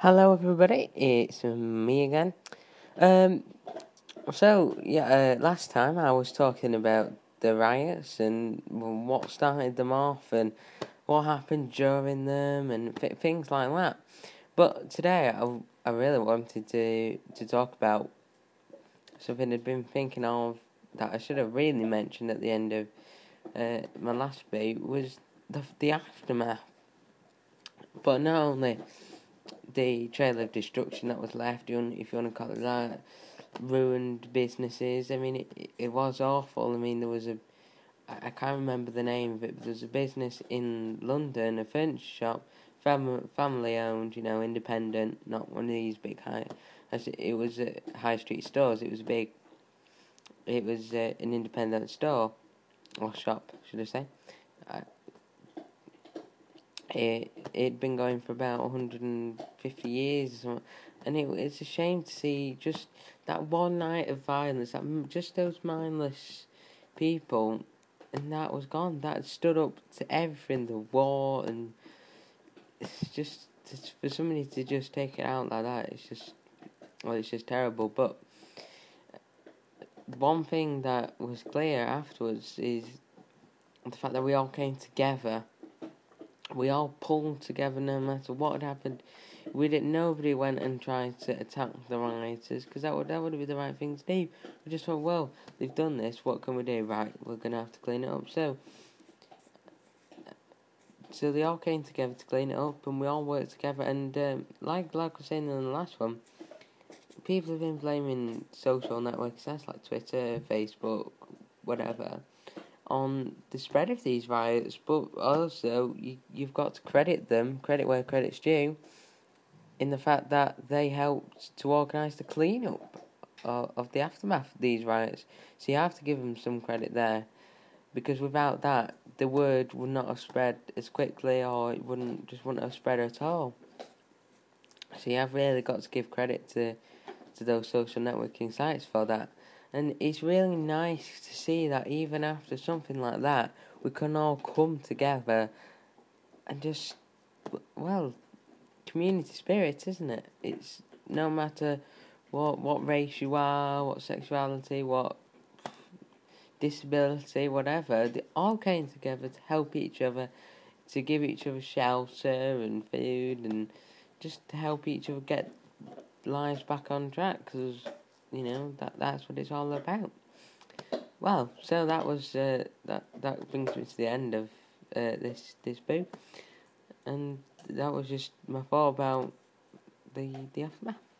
Hello, everybody. It's me again. Um, last time I was talking about the riots and what started them off and what happened during them and things like that. But today I really wanted to talk about something I'd been thinking of that I should have really mentioned at the end of my last beat was the aftermath. But not only the trail of destruction that was left, if you want to call it that, ruined businesses. I mean, it was awful. I mean, there was I can't remember the name of it, but there's a business in London, a furniture shop, family owned, independent, not one of these big it was high street stores. It was an independent store, or shop, should I say. It'd been going for about 150 years or something, and it's a shame to see just that one night of violence, just those mindless people, and that was gone. That stood up to everything, the war, and it's just for somebody to just take it out like that. It's just terrible. But one thing that was clear afterwards is the fact that we all came together. We all pulled together no matter what had happened. Nobody went and tried to attack the rioters, because that would be the right thing to do. We just thought, well, they've done this, what can we do? Right, we're going to have to clean it up. So they all came together to clean it up, and we all worked together. And like I was saying in the last one, people have been blaming social network sites like Twitter, Facebook, whatever, on the spread of these riots, but also you've got to credit where credit's due, in the fact that they helped to organise the clean-up of the aftermath of these riots. So you have to give them some credit there, because without that, the word would not have spread as quickly, or it wouldn't have spread at all. So you have really got to give credit to those social networking sites for that. And it's really nice to see that even after something like that, we can all come together and just, well, community spirit, isn't it? It's no matter what race you are, what sexuality, what disability, whatever, they all came together to help each other, to give each other shelter and food, and just to help each other get lives back on track, because that's what it's all about. Well, so that was that brings me to the end of this book, and that was just my thought about the aftermath.